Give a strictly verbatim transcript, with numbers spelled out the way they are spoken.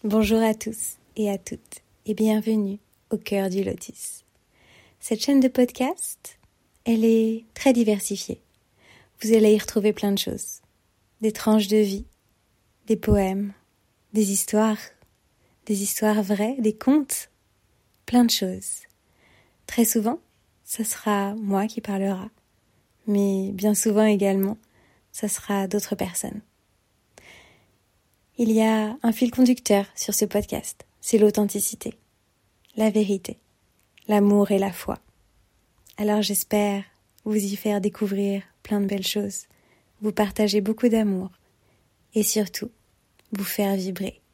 Bonjour à tous et à toutes et bienvenue au cœur du lotus. Cette chaîne de podcast, elle est très diversifiée. Vous allez y retrouver plein de choses. Des tranches de vie, des poèmes, des histoires, des histoires vraies, des contes, plein de choses. Très souvent, ça sera moi qui parlera, mais bien souvent également, ça sera d'autres personnes. Il y a un fil conducteur sur ce podcast, c'est l'authenticité, la vérité, l'amour et la foi. Alors j'espère vous y faire découvrir plein de belles choses, vous partager beaucoup d'amour et surtout vous faire vibrer.